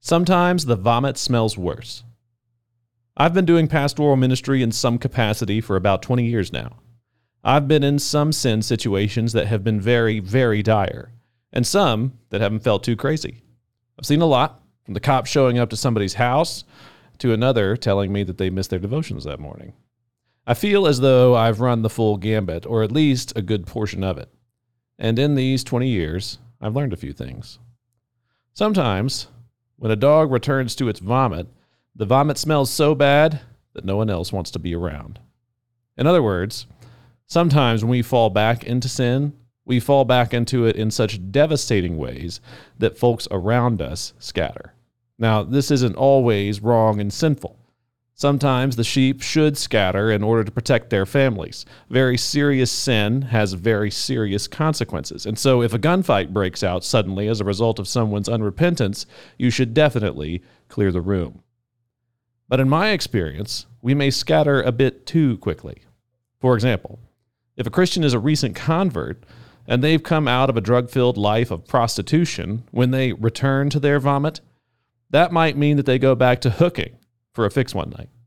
Sometimes the vomit smells worse. I've been doing pastoral ministry in some capacity for about 20 years now. I've been in some sin situations that have been very, very dire, and some that haven't felt too crazy. I've seen a lot, from the cops showing up to somebody's house to another telling me that they missed their devotions that morning. I feel as though I've run the full gambit, or at least a good portion of it. And in these 20 years, I've learned a few things. Sometimes, when a dog returns to its vomit, the vomit smells so bad that no one else wants to be around. In other words, sometimes when we fall back into sin, we fall back into it in such devastating ways that folks around us scatter. Now, this isn't always wrong and sinful. Sometimes the sheep should scatter in order to protect their families. Very serious sin has very serious consequences. And so if a gunfight breaks out suddenly as a result of someone's unrepentance, you should definitely clear the room. But in my experience, we may scatter a bit too quickly. For example, if a Christian is a recent convert and they've come out of a drug-filled life of prostitution, when they return to their vomit, that might mean that they go back to hooking for a fix one night.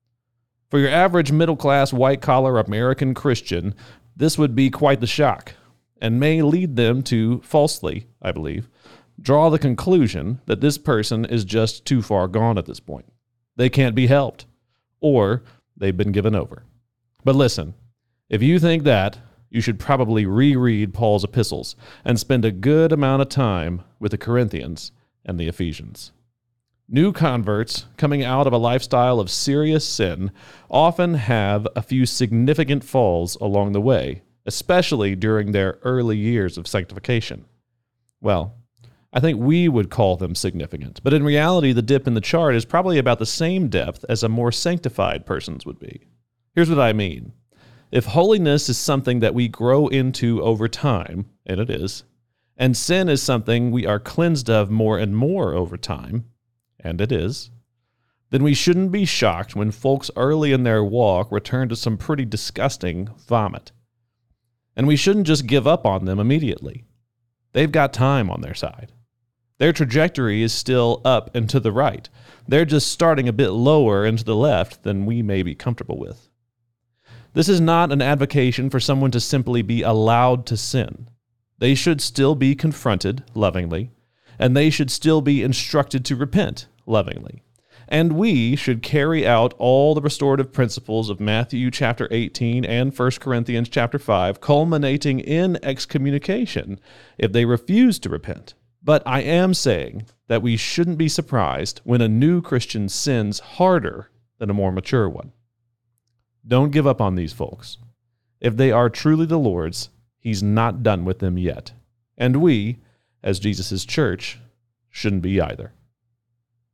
For your average middle-class, white-collar American Christian, this would be quite the shock, and may lead them to, falsely, I believe, draw the conclusion that this person is just too far gone at this point. They can't be helped, or they've been given over. But listen, if you think that, you should probably reread Paul's epistles and spend a good amount of time with the Corinthians and the Ephesians. New converts coming out of a lifestyle of serious sin often have a few significant falls along the way, especially during their early years of sanctification. Well, I think we would call them significant, but in reality, the dip in the chart is probably about the same depth as a more sanctified person's would be. Here's what I mean. If holiness is something that we grow into over time, and it is, and sin is something we are cleansed of more and more over time, and it is, then we shouldn't be shocked when folks early in their walk return to some pretty disgusting vomit. And we shouldn't just give up on them immediately. They've got time on their side. Their trajectory is still up and to the right. They're just starting a bit lower and to the left than we may be comfortable with. This is not an advocation for someone to simply be allowed to sin. They should still be confronted lovingly, and they should still be instructed to repent lovingly. And we should carry out all the restorative principles of Matthew chapter 18 and 1 Corinthians chapter 5, culminating in excommunication if they refuse to repent. But I am saying that we shouldn't be surprised when a new Christian sins harder than a more mature one. Don't give up on these folks. If they are truly the Lord's, He's not done with them yet. And we, as Jesus' church, shouldn't be either.